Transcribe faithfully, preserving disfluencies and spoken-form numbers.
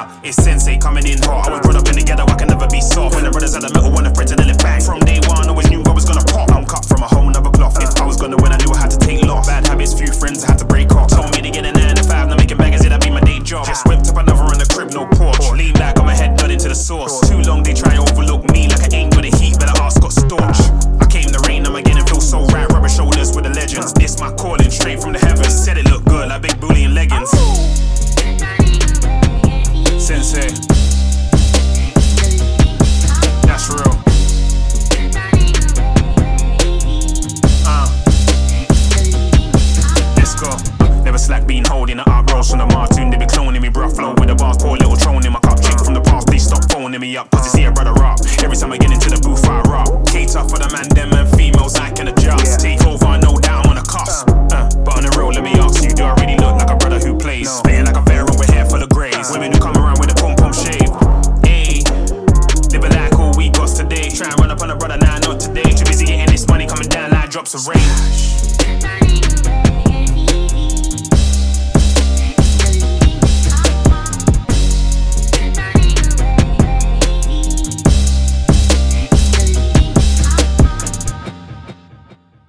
Now, it's Sensei coming in hot. I was brought up in the ghetto, I can never be soft. When the brothers had the metal, when the friends had the lip back. From day one, always knew I was gonna pop. I'm cut from a whole nother cloth. If I was gonna win, I knew I had to take loss. Bad habits, few friends, I had to break off. Told me to get a nine to five, now making baggers, yeah, that be my day job. Just whipped up another in the crib, no porch. Lean back, got my head done into the sauce. Too long, they try and overlook me like I ain't got the heat, but the ass got staunch. I came the rain, I'm again and feel so right. Rubber shoulders with the legends. This my calling, straight from the heavens. Said it looked good, like big booty and leggings. Sensei, that's real. Uh, let's go. Never slack being holding the up rolls from the Martoon. They be cloning me, bruh. Flow with the bars, pour a little throne in my cup. Chick from the past, please stop phoning me up. Cause you see a brother up. Every time I get into the booth, I rock. Cater for the man, them and females, I can adjust. Take over, no doubt, I'm on a cusp. Uh, but on the real, let me ask you, do I really look like a brother who plays? Spitting like a pharaoh with hair full of grays. Women who come around with a pom pom shave. Ayy, living like all we got today. Try and run up on a brother, nah, not today. Too busy getting this money coming down like drops of rain.